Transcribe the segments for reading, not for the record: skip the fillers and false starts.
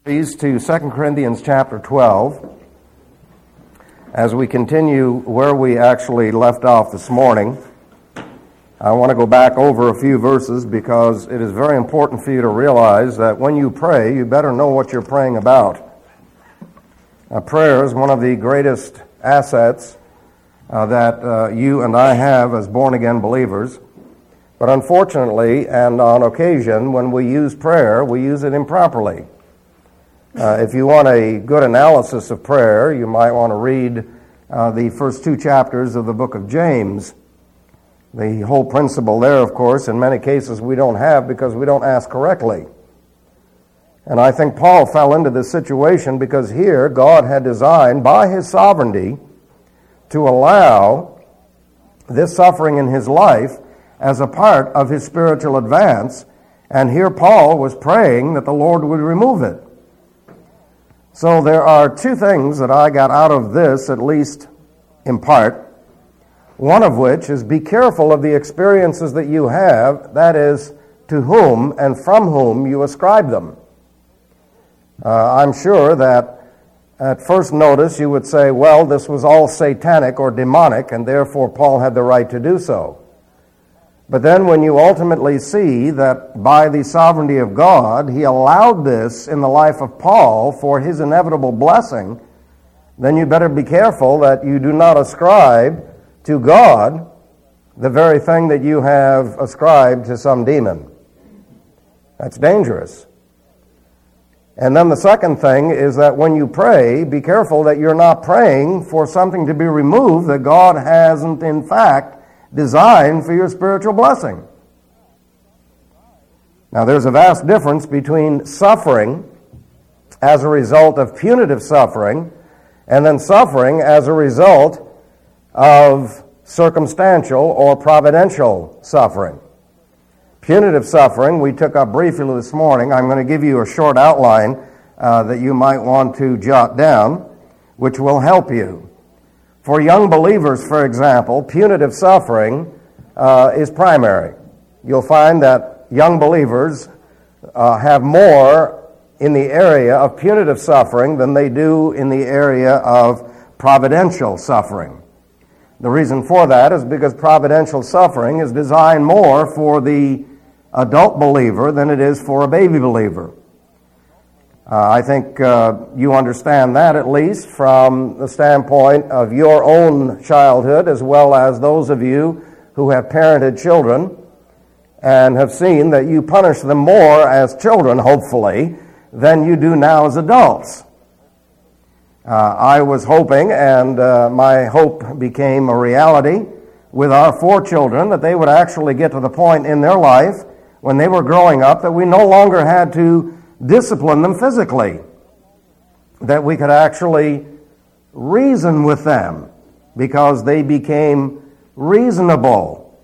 Please to 2 Corinthians chapter 12 as we continue where we actually left off this morning. I want to go back over a few verses because it is very important for you to realize that when you pray, you better know what you're praying about. Prayer is one of the greatest assets that you and I have as born-again believers. But unfortunately, and on occasion, when we use prayer, we use it improperly. If you want a good analysis of prayer, you might want to read the first two chapters of the book of James. The whole principle there, of course, in many cases we don't have because we don't ask correctly. And I think Paul fell into this situation because here God had designed by his sovereignty to allow this suffering in his life as a part of his spiritual advance. And here Paul was praying that the Lord would remove it. So there are two things that I got out of this, at least in part. One of which is be careful of the experiences that you have, that is, to whom and from whom you ascribe them. I'm sure that at first notice you would say, well, this was all satanic or demonic, and therefore Paul had the right to do so. But then when you ultimately see that by the sovereignty of God, he allowed this in the life of Paul for his inevitable blessing, then you better be careful that you do not ascribe to God the very thing that you have ascribed to some demon. That's dangerous. And then the second thing is that when you pray, be careful that you're not praying for something to be removed that God hasn't in fact designed for your spiritual blessing. Now, there's a vast difference between suffering as a result of punitive suffering and then suffering as a result of circumstantial or providential suffering. Punitive suffering we took up briefly this morning. I'm going to give you a short outline that you might want to jot down, which will help you. For young believers, for example, punitive suffering is primary. You'll find that young believers have more in the area of punitive suffering than they do in the area of providential suffering. The reason for that is because providential suffering is designed more for the adult believer than it is for a baby believer. I think you understand that at least from the standpoint of your own childhood as well as those of you who have parented children and have seen that you punish them more as children, hopefully, than you do now as adults. I was hoping, and my hope became a reality with our 4 children, that they would actually get to the point in their life when they were growing up that we no longer had to discipline them physically, that we could actually reason with them because they became reasonable.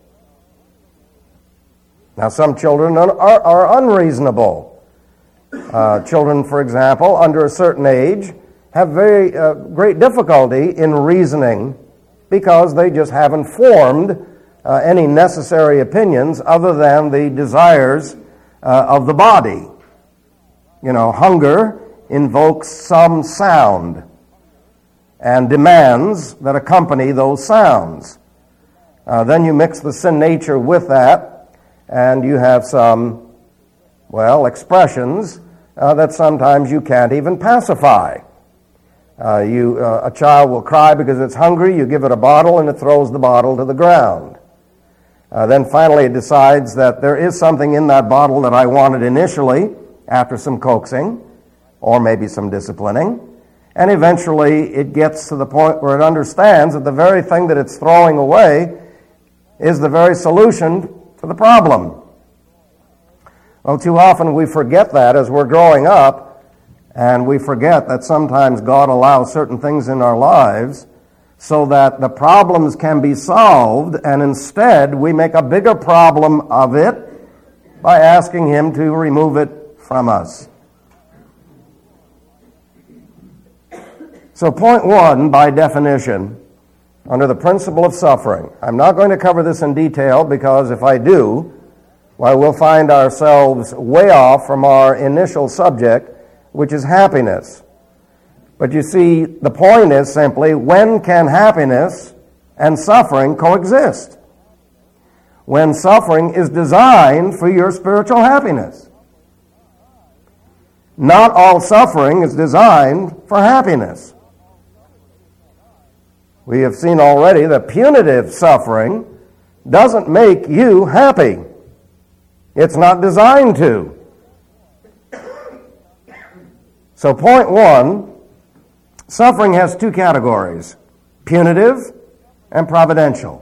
Now, some children are unreasonable. Children, for example, under a certain age have very great difficulty in reasoning because they just haven't formed any necessary opinions other than the desires of the body. You know, hunger invokes some sound and demands that accompany those sounds. Then you mix the sin nature with that, and you have some, expressions that sometimes you can't even pacify. A child will cry because it's hungry, you give it a bottle, and it throws the bottle to the ground. Then finally it decides that there is something in that bottle that I wanted initially, after some coaxing, or maybe some disciplining, and eventually it gets to the point where it understands that the very thing that it's throwing away is the very solution to the problem. Well, too often we forget that as we're growing up, and we forget that sometimes God allows certain things in our lives so that the problems can be solved, and instead we make a bigger problem of it by asking Him to remove it from us. So point 1, by definition, under the principle of suffering. I'm not going to cover this in detail because if I do, we'll find ourselves way off from our initial subject which is happiness. But you see, the point is simply, when can happiness and suffering coexist? When suffering is designed for your spiritual happiness. Not all suffering is designed for happiness. We have seen already that punitive suffering doesn't make you happy. It's not designed to. So point one, suffering has two categories, punitive and providential.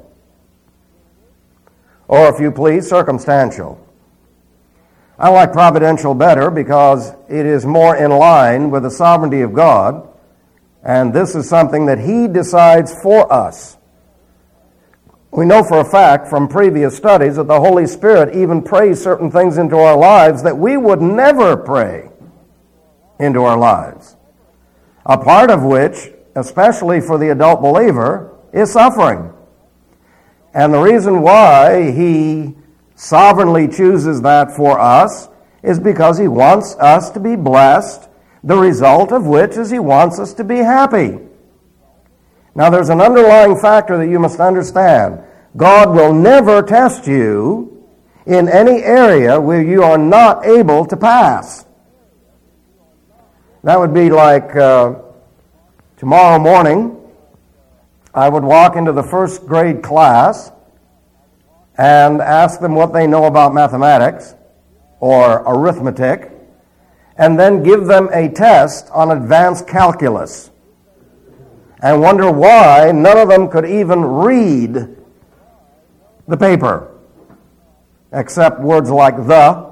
Or, if you please, circumstantial. I like providential better because it is more in line with the sovereignty of God, and this is something that He decides for us. We know for a fact from previous studies that the Holy Spirit even prays certain things into our lives that we would never pray into our lives. A part of which, especially for the adult believer, is suffering. And the reason why He sovereignly chooses that for us is because He wants us to be blessed, the result of which is He wants us to be happy. Now, there's an underlying factor that you must understand. God will never test you in any area where you are not able to pass. That would be like tomorrow morning, I would walk into the first grade class and ask them what they know about mathematics or arithmetic, and then give them a test on advanced calculus, and wonder why none of them could even read the paper, except words like the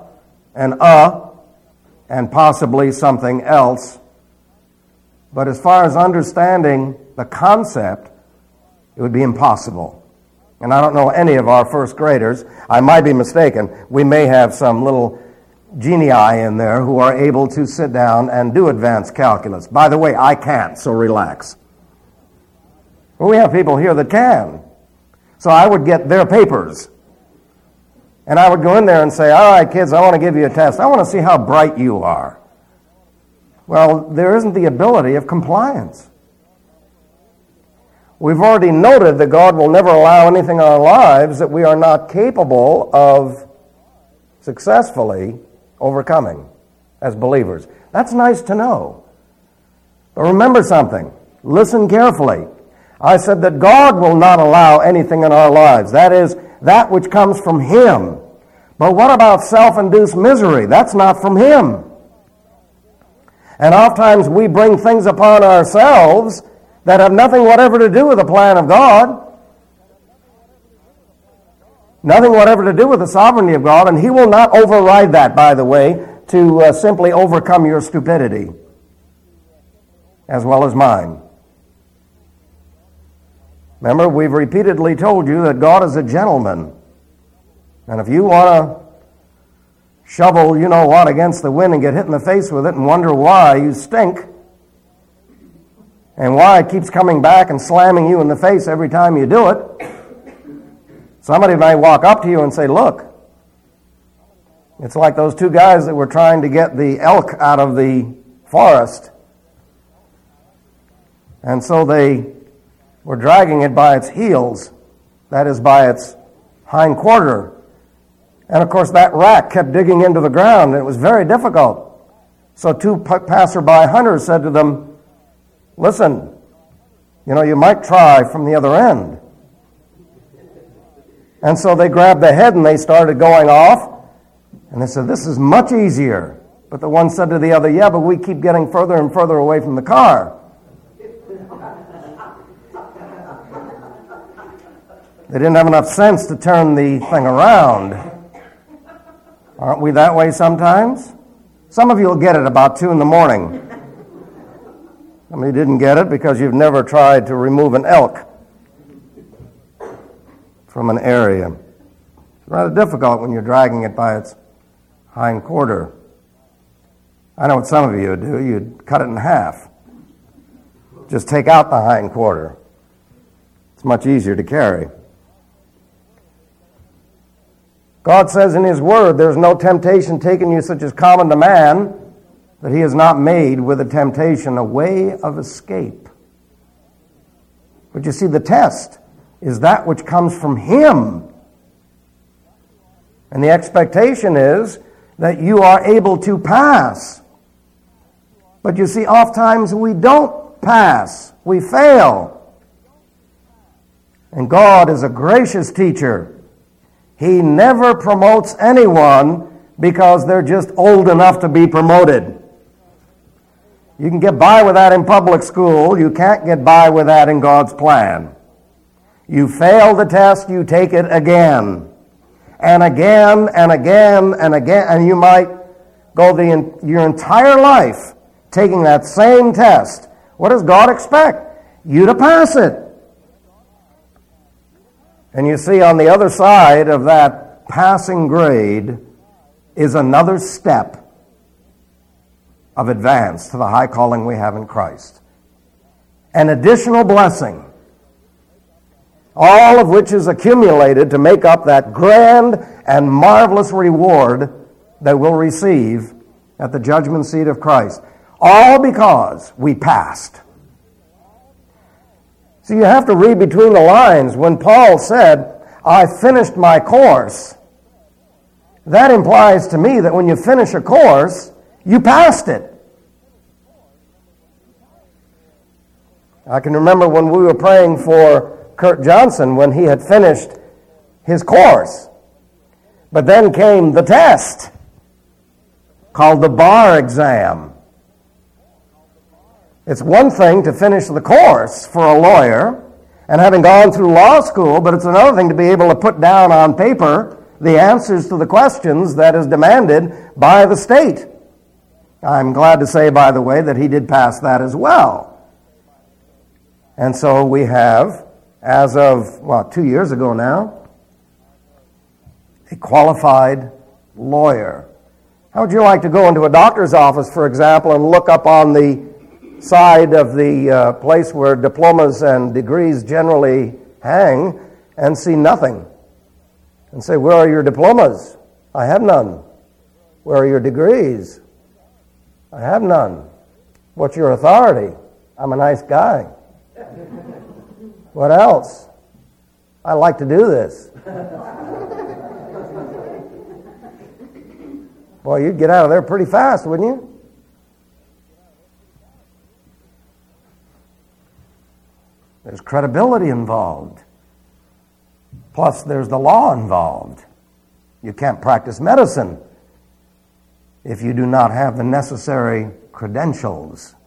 and possibly something else. But as far as understanding the concept, it would be impossible. And I don't know any of our first graders. I might be mistaken. We may have some little genii in there who are able to sit down and do advanced calculus. By the way, I can't, so relax. Well, we have people here that can. So I would get their papers. And I would go in there and say, all right, kids, I want to give you a test. I want to see how bright you are. Well, there isn't the ability of compliance. We've already noted that God will never allow anything in our lives that we are not capable of successfully overcoming as believers. That's nice to know. But remember something. Listen carefully. I said that God will not allow anything in our lives. That is, that which comes from Him. But what about self-induced misery? That's not from Him. And oftentimes we bring things upon ourselves that have nothing whatever to do with the plan of God. Nothing whatever to do with the sovereignty of God, and He will not override that, by the way, to simply overcome your stupidity, as well as mine. Remember, we've repeatedly told you that God is a gentleman. And if you want to shovel, you know what, against the wind and get hit in the face with it and wonder why you stink, and why it keeps coming back and slamming you in the face every time you do it, somebody might walk up to you and say, look, it's like those two guys that were trying to get the elk out of the forest. And so they were dragging it by its heels, that is, by its hind quarter. And of course that rack kept digging into the ground, and it was very difficult. So two passerby hunters said to them, listen, you might try from the other end. And so they grabbed the head and they started going off, and they said, this is much easier. But the one said to the other, yeah, but we keep getting further and further away from the car. They didn't have enough sense to turn the thing around. Aren't we that way sometimes? Some of you will get it about 2 in the morning. Some of you didn't get it because you've never tried to remove an elk from an area. It's rather difficult when you're dragging it by its hind quarter. I know what some of you would do. You'd cut it in half. Just take out the hind quarter. It's much easier to carry. God says in His Word, there's no temptation taken you such as common to man. that he has not made with the temptation a way of escape. But you see, the test is that which comes from him. And the expectation is that you are able to pass. But you see, oftentimes we don't pass. We fail. And God is a gracious teacher. He never promotes anyone because they're just old enough to be promoted. You can get by with that in public school. You can't get by with that in God's plan. You fail the test, you take it again. And again, and again, and again. And you might go your entire life taking that same test. What does God expect? You to pass it. And you see, on the other side of that passing grade is another step of advance to the high calling we have in Christ. An additional blessing, all of which is accumulated to make up that grand and marvelous reward that we'll receive at the judgment seat of Christ. All because we passed. So you have to read between the lines. When Paul said, I finished my course, that implies to me that when you finish a course, you passed it. I can remember when we were praying for Kurt Johnson when he had finished his course. But then came the test called the bar exam. It's one thing to finish the course for a lawyer and having gone through law school, but it's another thing to be able to put down on paper the answers to the questions that is demanded by the state. I'm glad to say, by the way, that he did pass that as well. And so we have, as of, 2 years ago now, a qualified lawyer. How would you like to go into a doctor's office, for example, and look up on the side of the place where diplomas and degrees generally hang and see nothing? And say, where are your diplomas? I have none. Where are your degrees? I have none. What's your authority? I'm a nice guy. What else? I like to do this. Boy, you'd get out of there pretty fast, wouldn't you? There's credibility involved. Plus, there's the law involved. You can't practice medicine if you do not have the necessary credentials.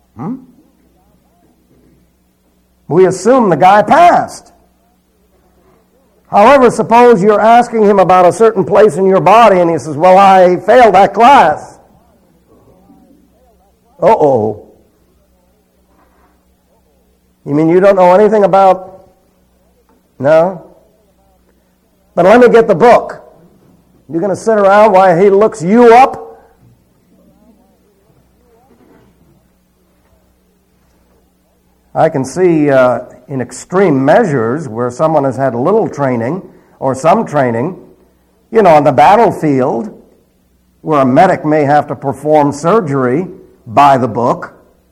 We assume the guy passed. However, suppose you're asking him about a certain place in your body and he says, well, I failed that class. Uh-oh. You mean you don't know anything about... No? But let me get the book. You're going to sit around while he looks you up? I can see in extreme measures where someone has had little training or some training, on the battlefield, where a medic may have to perform surgery by the book.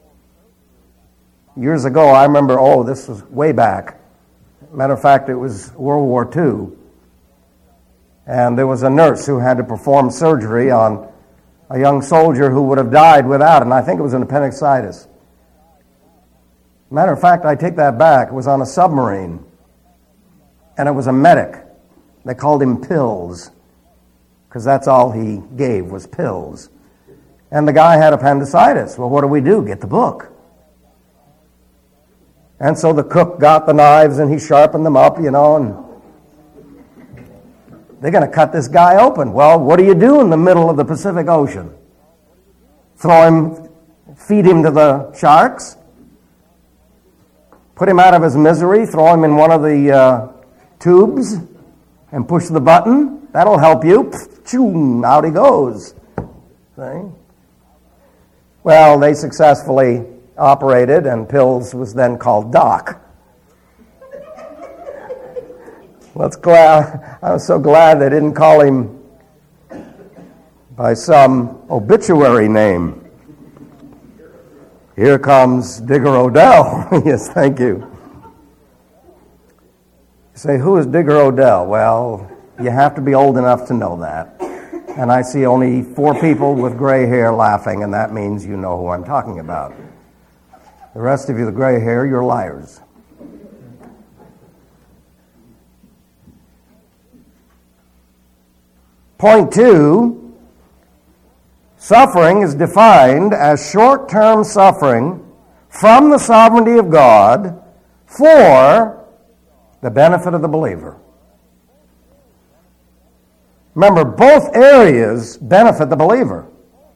Years ago, I remember, this was way back. Matter of fact, it was World War II. And there was a nurse who had to perform surgery on a young soldier who would have died without it, and I think it was an appendicitis. Matter of fact, I take that back. It was on a submarine, and it was a medic. They called him Pills, because that's all he gave was pills. And the guy had appendicitis. Well, what do? Get the book. And so the cook got the knives, and he sharpened them up, and they're going to cut this guy open. Well, what do you do in the middle of the Pacific Ocean? Feed him to the sharks? Put him out of his misery, throw him in one of the tubes, and push the button? That'll help you. Choom, out he goes. See? Well, they successfully operated, and Pills was then called Doc. I was so glad they didn't call him by some obituary name. Here comes Digger Odell. Yes, thank you. You say, who is Digger Odell? Well, you have to be old enough to know that. And I see only 4 people with gray hair laughing, and that means you know who I'm talking about. The rest of you with gray hair, you're liars. Point 2. Suffering is defined as short-term suffering from the sovereignty of God for the benefit of the believer. Remember, both areas benefit the believer.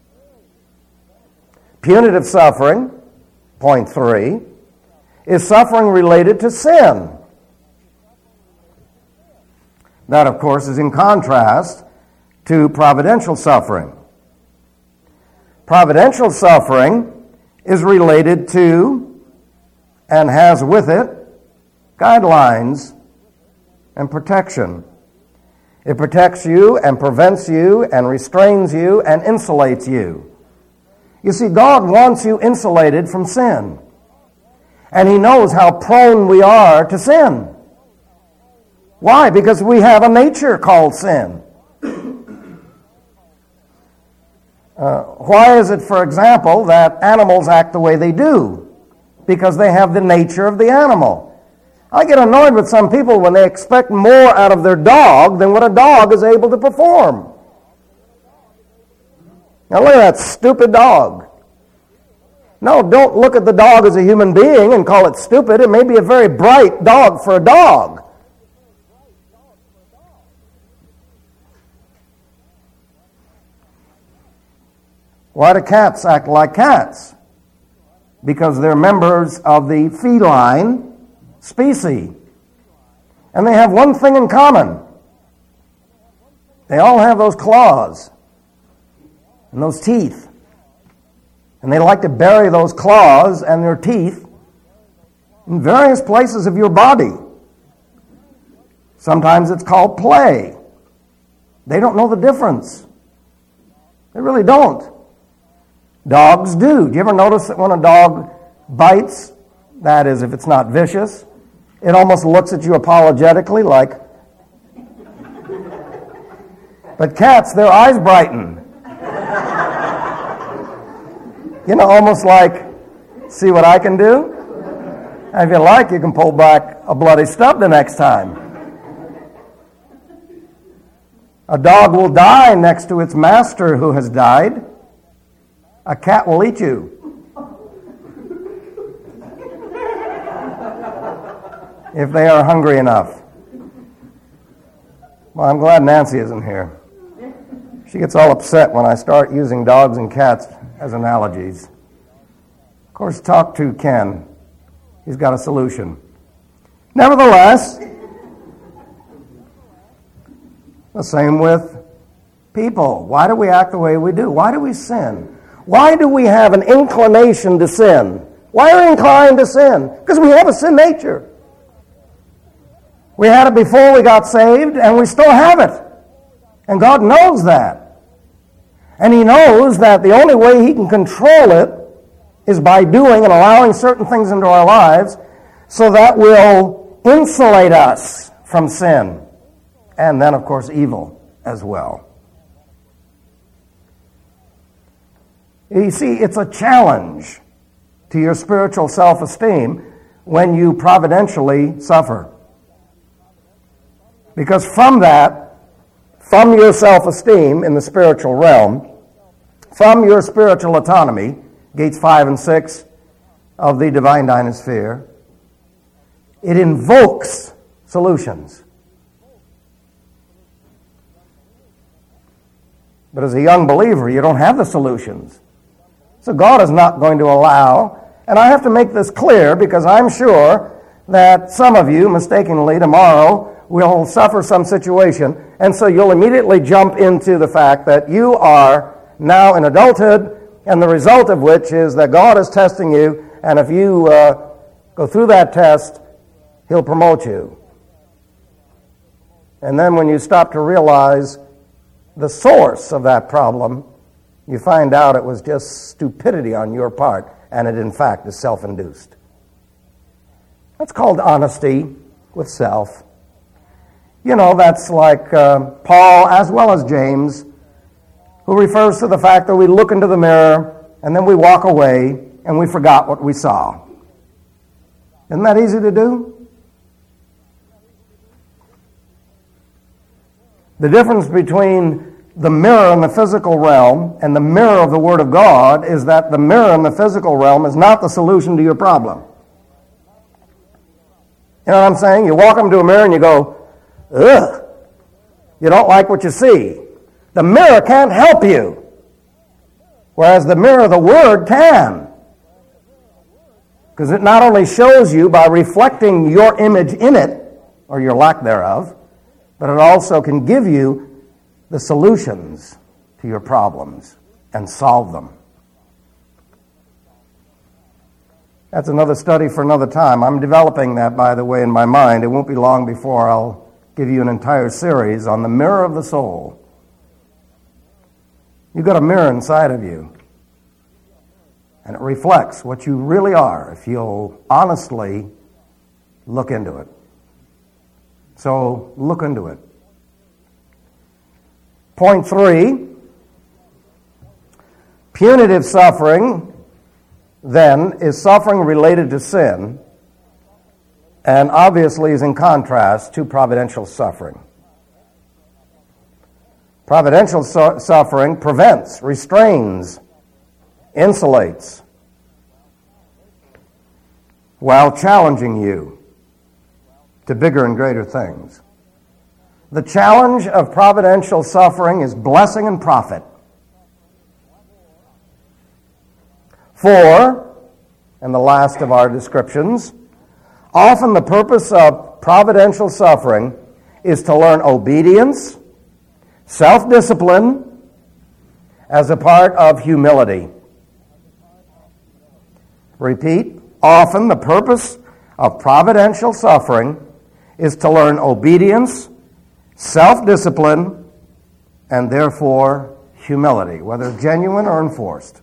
Punitive suffering, point 3, is suffering related to sin. That, of course, is in contrast to providential suffering. Providential suffering is related to and has with it guidelines and protection. It protects you and prevents you and restrains you and insulates you. You see, God wants you insulated from sin. And He knows how prone we are to sin. Why? Because we have a nature called sin. Why is it, for example, that animals act the way they do? Because they have the nature of the animal. I get annoyed with some people when they expect more out of their dog than what a dog is able to perform. Now look at that stupid dog. No, don't look at the dog as a human being and call it stupid. It may be a very bright dog for a dog. Why do cats act like cats? Because they're members of the feline species. And they have one thing in common. They all have those claws and those teeth. And they like to bury those claws and their teeth in various places of your body. Sometimes it's called play. They don't know the difference. They really don't. Dogs do. Do you ever notice that when a dog bites, that is, if it's not vicious, it almost looks at you apologetically like... But cats, their eyes brighten. You know, almost like, see what I can do? And if you like, you can pull back a bloody stub the next time. A dog will die next to its master who has died. A cat will eat you. If they are hungry enough. Well, I'm glad Nancy isn't here. She gets all upset when I start using dogs and cats as analogies. Of course, talk to Ken. He's got a solution. Nevertheless, the same with people. Why do we act the way we do? Why do we sin? Why do we have an inclination to sin? Why are we inclined to sin? Because we have a sin nature. We had it before we got saved, and we still have it. And God knows that. And He knows that the only way He can control it is by doing and allowing certain things into our lives so that will insulate us from sin. And then, of course, evil as well. You see, it's a challenge to your spiritual self-esteem when you providentially suffer. Because from that, from your self-esteem in the spiritual realm, from your spiritual autonomy, gates 5 and 6 of the divine dynasphere, it invokes solutions. But as a young believer, you don't have the solutions. So God is not going to allow, and I have to make this clear because I'm sure that some of you mistakenly tomorrow will suffer some situation, and so you'll immediately jump into the fact that you are now in adulthood, and the result of which is that God is testing you, and if you go through that test, He'll promote you. And then when you stop to realize the source of that problem, you find out it was just stupidity on your part, and it in fact is self-induced. That's called honesty with self. You know, that's like Paul as well as James, who refers to the fact that we look into the mirror and then we walk away and we forgot what we saw. Isn't that easy to do? The difference between the mirror in the physical realm and the mirror of the Word of God is that the mirror in the physical realm is not the solution to your problem. You know what I'm saying? You walk into a mirror and you go, ugh, you don't like what you see. The mirror can't help you, whereas the mirror of the Word can. Because it not only shows you by reflecting your image in it, or your lack thereof, but it also can give you the solutions to your problems and solve them. That's another study for another time. I'm developing that, by the way, in my mind. It won't be long before I'll give you an entire series on the mirror of the soul. You've got a mirror inside of you, and it reflects what you really are if you'll honestly look into it. So look into it. Point 3, punitive suffering, then, is suffering related to sin, and obviously is in contrast to providential suffering. Providential suffering prevents, restrains, insulates, while challenging you to bigger and greater things. The challenge of providential suffering is blessing and profit. For, and the last of our descriptions, often the purpose of providential suffering is to learn obedience, self-discipline, as a part of humility. Repeat, often the purpose of providential suffering is to learn obedience, self-discipline, and therefore humility, whether genuine or enforced.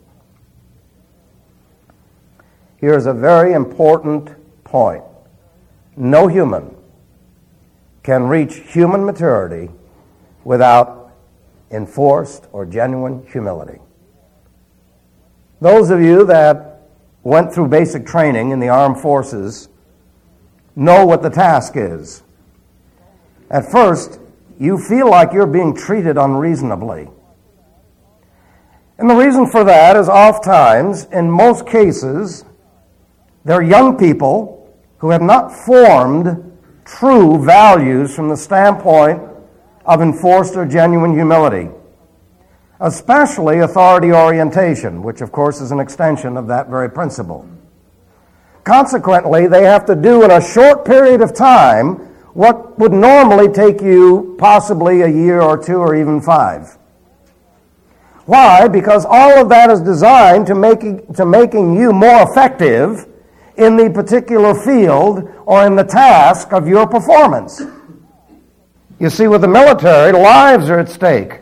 Here's a very important point. No human can reach human maturity without enforced or genuine humility. Those of you that went through basic training in the armed forces know what the task is. At first, you feel like you're being treated unreasonably. And the reason for that is oftentimes, in most cases, they're young people who have not formed true values from the standpoint of enforced or genuine humility, especially authority orientation, which of course is an extension of that very principle. Consequently, they have to do in a short period of time what would normally take you possibly a year or 2 or even 5. Why? Because all of that is designed to making you more effective in the particular field or in the task of your performance. You see, with the military, lives are at stake.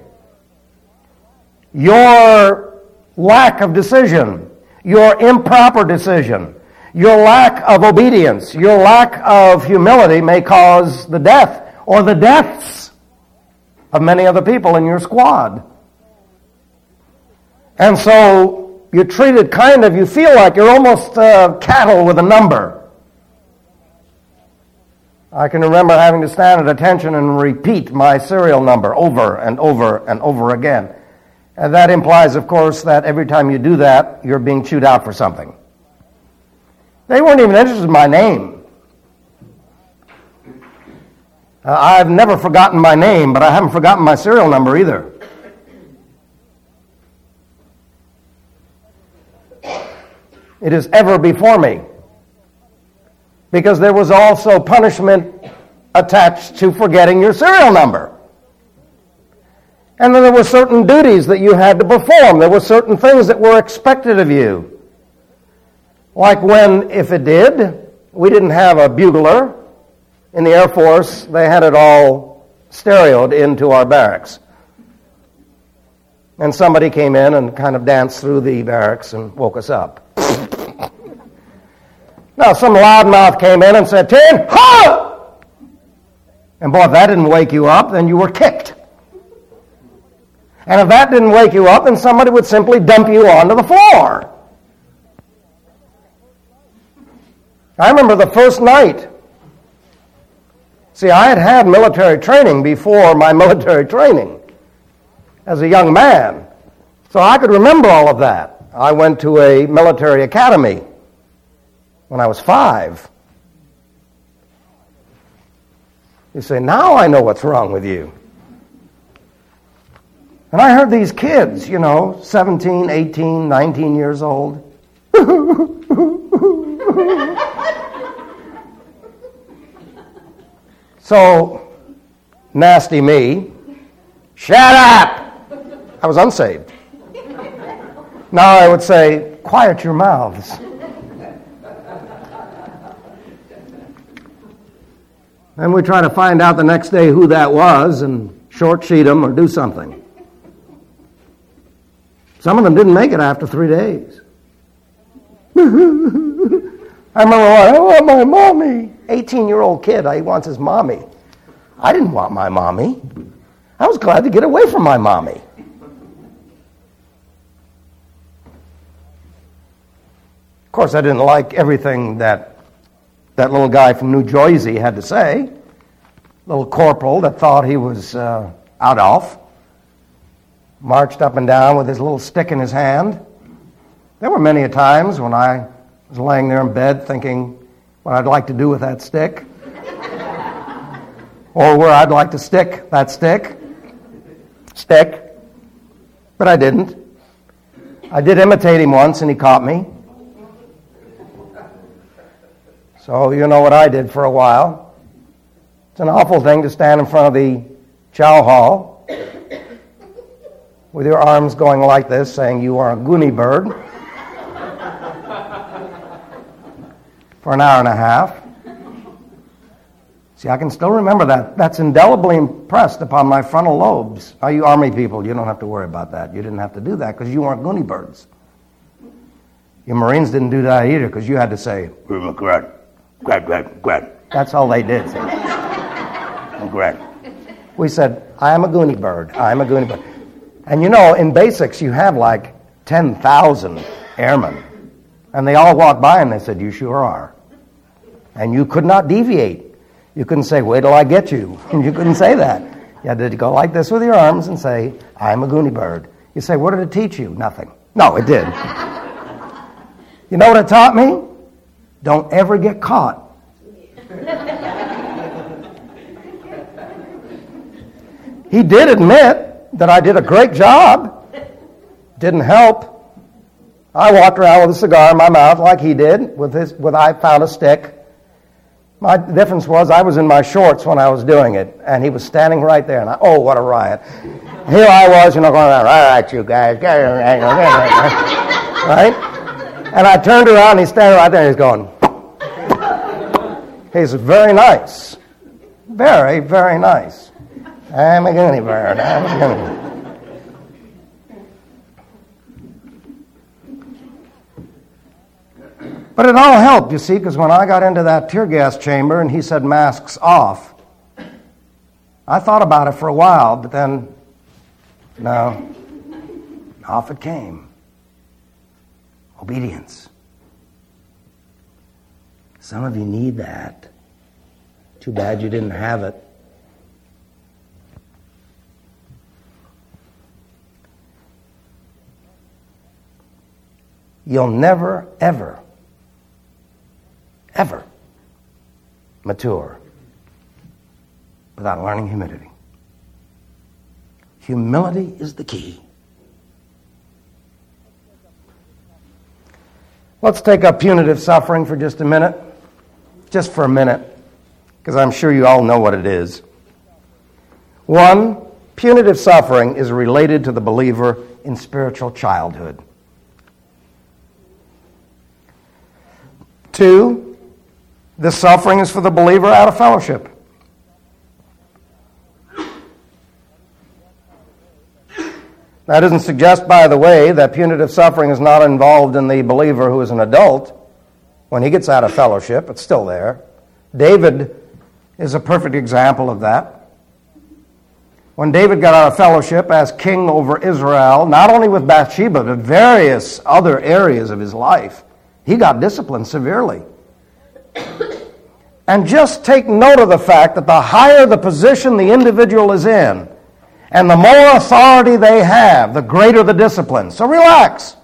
Your lack of decision, your improper decision, your lack of obedience, your lack of humility may cause the death or the deaths of many other people in your squad. And so you're treated you feel like you're almost cattle with a number. I can remember having to stand at attention and repeat my serial number over and over and over again. And that implies, of course, that every time you do that, you're being chewed out for something. They weren't even interested in my name. I've never forgotten my name, but I haven't forgotten my serial number either. It is ever before me. Because there was also punishment attached to forgetting your serial number. And then there were certain duties that you had to perform. There were certain things that were expected of you. Like when, if it did, we didn't have a bugler. In the Air Force, they had it all stereoed into our barracks. and somebody came in and kind of danced through the barracks and woke us up. Now, some loudmouth came in and said, 10, ha! And boy, if that didn't wake you up, then you were kicked. And if that didn't wake you up, then somebody would simply dump you onto the floor. I remember the first night. See, I had had military training before my military training as a young man. So I could remember all of that. I went to a military academy when I was 5. You say, now I know what's wrong with you. And I heard these kids, 17, 18, 19 years old. So, nasty me, shut up! I was unsaved. Now I would say, quiet your mouths. And we try to find out the next day who that was and short sheet them or do something. Some of them didn't make it after 3 days. I remember, I want my mommy. 18-year-old kid, he wants his mommy. I didn't want my mommy. I was glad to get away from my mommy. Of course, I didn't like everything that little guy from New Jersey had to say. Little corporal that thought he was Adolf. Marched up and down with his little stick in his hand. There were many a times when I was laying there in bed thinking what I'd like to do with that stick. Or where I'd like to stick that stick. But I didn't. I did imitate him once and he caught me. So you know what I did for a while. It's an awful thing to stand in front of the chow hall with your arms going like this, saying you are a Goonie bird for an hour and a half. See, I can still remember that. That's indelibly impressed upon my frontal lobes. Now, you Army people, you don't have to worry about that. You didn't have to do that because you weren't Goonie birds. Your Marines didn't do that either because you had to say, Grad. That's all they did. Grad. We said, I am a Goonie bird. I'm a Goonie bird. And in basics, you have like 10,000 airmen. And they all walked by and they said, you sure are. And you could not deviate. You couldn't say, wait till I get you. You couldn't say that. You had to go like this with your arms and say, I'm a Goonie bird. You say, what did it teach you? Nothing. No, it did. You know what it taught me? Don't ever get caught. He did admit that I did a great job. Didn't help. I walked around with a cigar in my mouth like he did. I found a stick. My difference was I was in my shorts when I was doing it, and he was standing right there. And what a riot! Here I was, going around. All right, you guys, right? And I turned around, and he's standing right there, and he's going. He's very nice, very, very nice. I'm a Goonie bird. I'm a Goonie bird. But it all helped, you see, because when I got into that tear gas chamber and he said masks off, I thought about it for a while, but then, no, off it came. Obedience. Some of you need that. Too bad you didn't have it. You'll never, ever mature without learning humility. Humility is the key. Let's take up punitive suffering for just a minute. Just for a minute, because I'm sure you all know what it is. 1, punitive suffering is related to the believer in spiritual childhood. 2, the suffering is for the believer out of fellowship. That doesn't suggest, by the way, that punitive suffering is not involved in the believer who is an adult. When he gets out of fellowship, it's still there. David is a perfect example of that. When David got out of fellowship as king over Israel, not only with Bathsheba, but various other areas of his life, he got disciplined severely. And just take note of the fact that the higher the position the individual is in, and the more authority they have, the greater the discipline. So relax.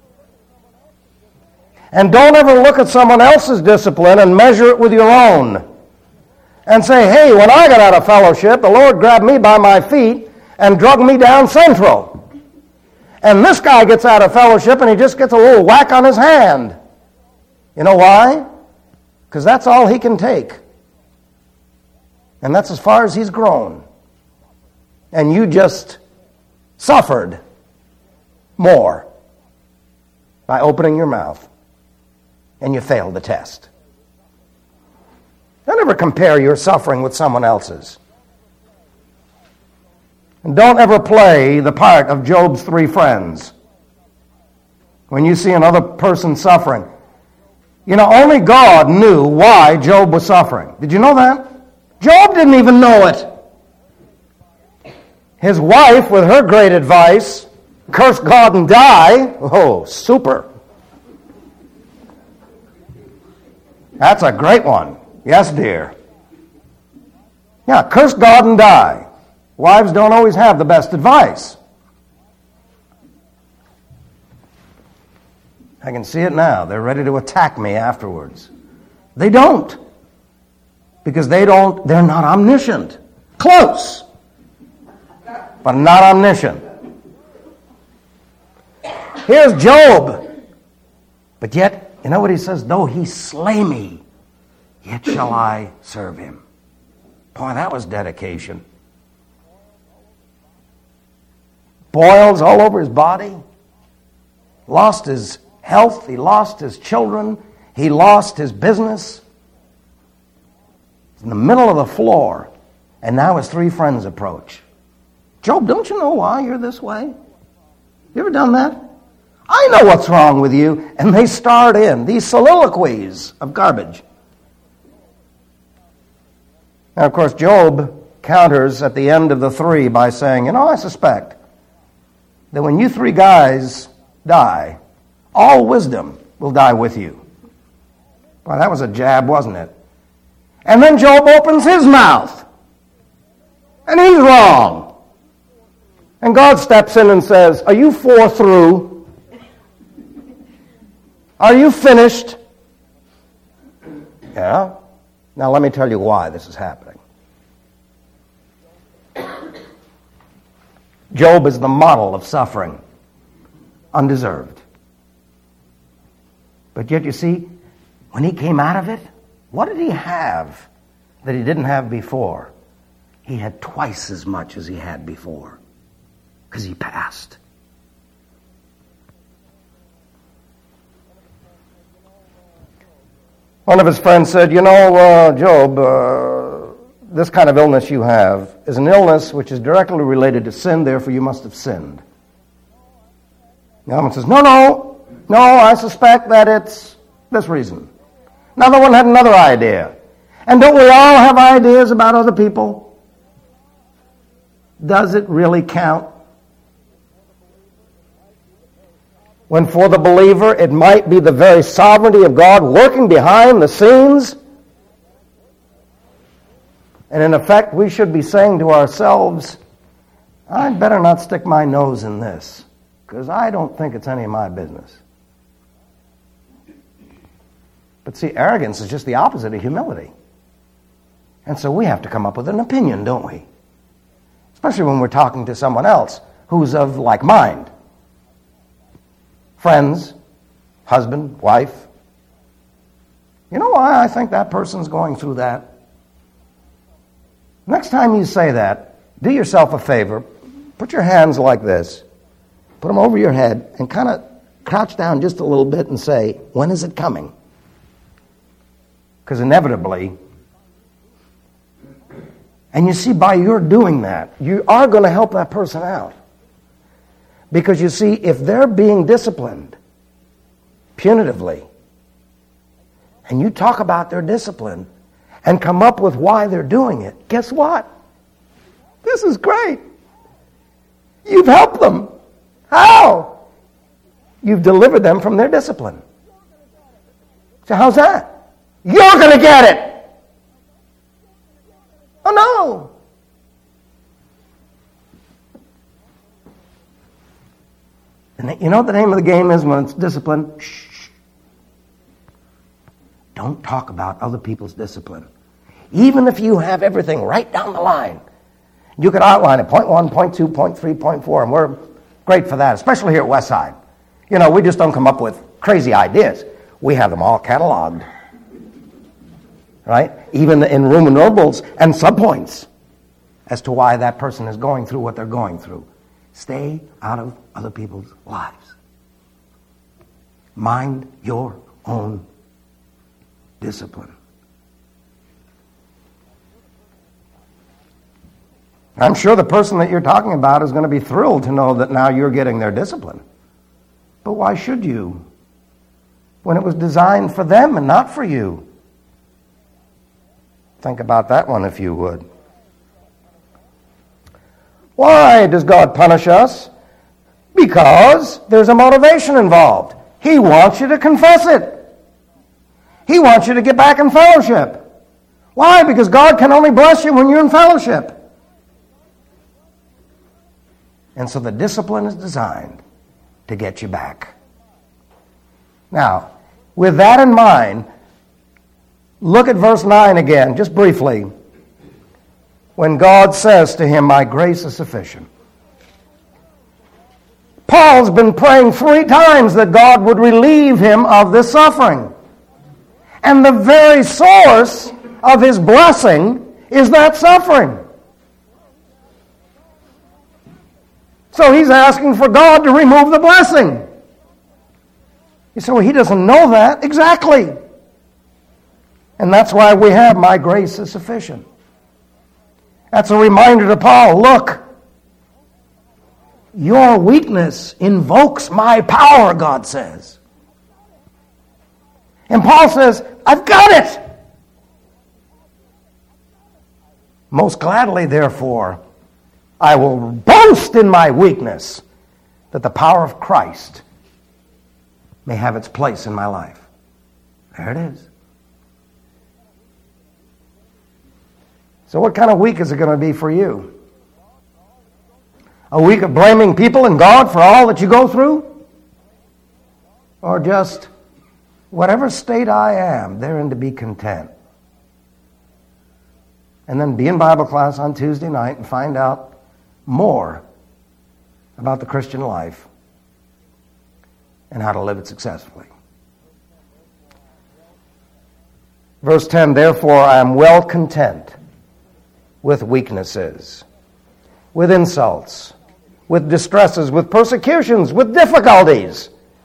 And don't ever look at someone else's discipline and measure it with your own. And say, hey, when I got out of fellowship, the Lord grabbed me by my feet and drug me down Central. And this guy gets out of fellowship and he just gets a little whack on his hand. You know why? Because that's all he can take. And that's as far as he's grown. And you just suffered more by opening your mouth. And you failed the test. Don't ever compare your suffering with someone else's. And don't ever play the part of Job's 3 friends. When you see another person suffering. You know, only God knew why Job was suffering. Did you know that? Job didn't even know it. His wife, with her great advice, curse God and die. Oh, super. That's a great one. Yes, dear. Yeah, curse God and die. Wives don't always have the best advice. I can see it now. They're ready to attack me afterwards. They don't. Because they're not omniscient. Close. But not omniscient. Here's Job. But yet, you know what he says? Though he slay me, yet shall I serve him. Boy, that was dedication. Boils all over his body. Lost his health. He lost his children. He lost his business. He's in the middle of the floor. And now his 3 friends approach. Job, don't you know why you're this way? You ever done that? I know what's wrong with you. And they start in these soliloquies of garbage. Now, of course, Job counters at the end of the 3 by saying, you know, I suspect that when you 3 guys die, all wisdom will die with you. Well, that was a jab, wasn't it? And then Job opens his mouth. And he's wrong. And God steps in and says, are you 4 through? Are you finished? Yeah. Now let me tell you why this is happening. Job is the model of suffering. Undeserved. But yet you see, when he came out of it, what did he have that he didn't have before? He had twice as much as he had before. Because he passed. One of his friends said, you know, Job, this kind of illness you have is an illness which is directly related to sin, therefore you must have sinned. The other one says, no, I suspect that it's this reason. Another one had another idea. And don't we all have ideas about other people? Does it really count? When for the believer it might be the very sovereignty of God working behind the scenes. And in effect, we should be saying to ourselves, I'd better not stick my nose in this, because I don't think it's any of my business. But see, arrogance is just the opposite of humility. And so we have to come up with an opinion, don't we? Especially when we're talking to someone else who's of like mind. Friends, husband, wife. You know why I think that person's going through that? Next time you say that, do yourself a favor. Put your hands like this. Put them over your head and kind of crouch down just a little bit and say, when is it coming? Because inevitably, and you see, by your doing that, you are going to help that person out. Because you see, if they're being disciplined punitively, and you talk about their discipline and come up with why they're doing it, guess what? This is great. You've helped them. How? You've delivered them from their discipline. So how's that? You're going to get it. Oh, no. And you know what the name of the game is when it's discipline? Shh. Don't talk about other people's discipline. Even if you have everything right down the line, you could outline it, point 1, point 2, point 3, point 4, and we're great for that, especially here at Westside. You know, we just don't come up with crazy ideas. We have them all cataloged, right? Even in Roman numerals and subpoints as to why that person is going through what they're going through. Stay out of other people's lives. Mind your own discipline. I'm sure the person that you're talking about is going to be thrilled to know that now you're getting their discipline. But why should you? When it was designed for them and not for you. Think about that one if you would. Why does God punish us? Because there's a motivation involved. He wants you to confess it. He wants you to get back in fellowship. Why? Because God can only bless you when you're in fellowship. And so the discipline is designed to get you back. Now, with that in mind, look at verse 9 again, just briefly. When God says to him, my grace is sufficient. Paul's been praying 3 times that God would relieve him of this suffering. And the very source of his blessing is that suffering. So he's asking for God to remove the blessing. You say, well, he doesn't know that. Exactly. And that's why we have my grace is sufficient. That's a reminder to Paul, look, your weakness invokes my power, God says. And Paul says, I've got it. Most gladly, therefore, I will boast in my weakness, that the power of Christ may have its place in my life. There it is. So what kind of week is it going to be for you? A week of blaming people and God for all that you go through? Or just, whatever state I am, therein to be content? And then be in Bible class on Tuesday night and find out more about the Christian life and how to live it successfully. Verse 10, therefore I am well content with weaknesses, with insults, with distresses, with persecutions, with difficulties,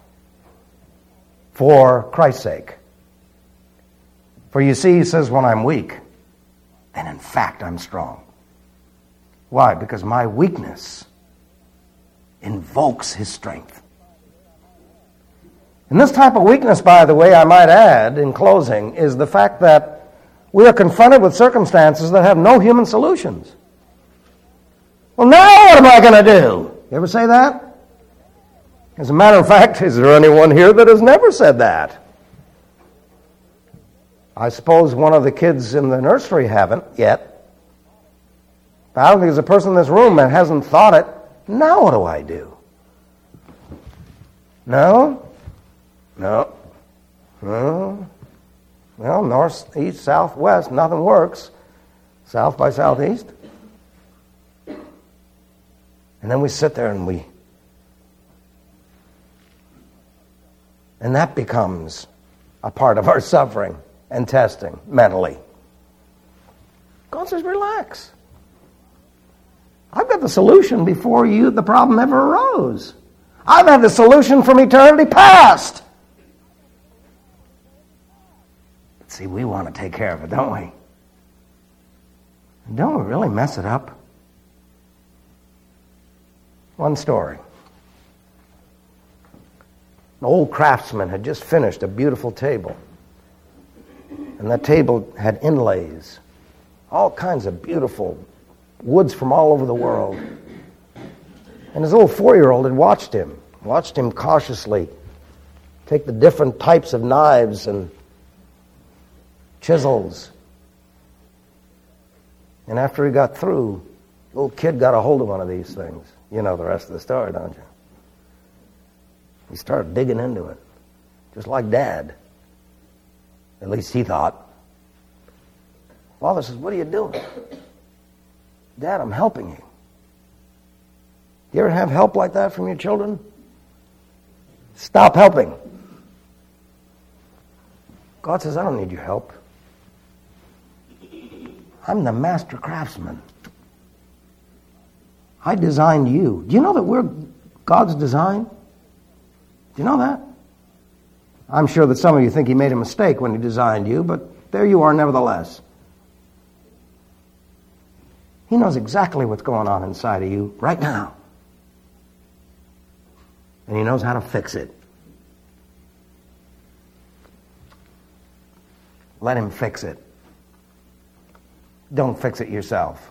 for Christ's sake. For you see, he says, when I'm weak, then in fact I'm strong. Why? Because my weakness invokes his strength. And this type of weakness, by the way, I might add in closing, is the fact that we are confronted with circumstances that have no human solutions. Well, now what am I going to do? You ever say that? As a matter of fact, is there anyone here that has never said that? I suppose one of the kids in the nursery haven't yet. But I don't think there's a person in this room that hasn't thought it. Now what do I do? No? No. No. Well, north, east, south, west, nothing works. South by southeast. And then we sit there and that becomes a part of our suffering and testing mentally. God says, relax. I've got the solution before the problem ever arose. I've had the solution from eternity past. But see, we want to take care of it, don't we? Don't we really mess it up? One story. An old craftsman had just finished a beautiful table. And that table had inlays, all kinds of beautiful woods from all over the world. And his little 4-year-old had watched him cautiously take the different types of knives and chisels. And after he got through, the little kid got a hold of one of these things. You know the rest of the story, don't you? He started digging into it, just like Dad. At least he thought. Father says, "What are you doing?" "Dad, I'm helping you." You ever have help like that from your children? Stop helping. God says, "I don't need your help. I'm the master craftsman. I designed you." Do you know that we're God's design? Do you know that? I'm sure that some of you think He made a mistake when He designed you, but there you are nevertheless. He knows exactly what's going on inside of you right now. And He knows how to fix it. Let Him fix it. Don't fix it yourself.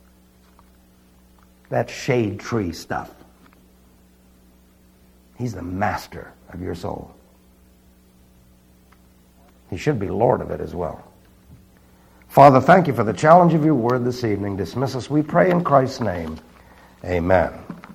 That's shade tree stuff. He's the master of your soul. He should be Lord of it as well. Father, thank you for the challenge of your word this evening. Dismiss us, we pray, in Christ's name. Amen.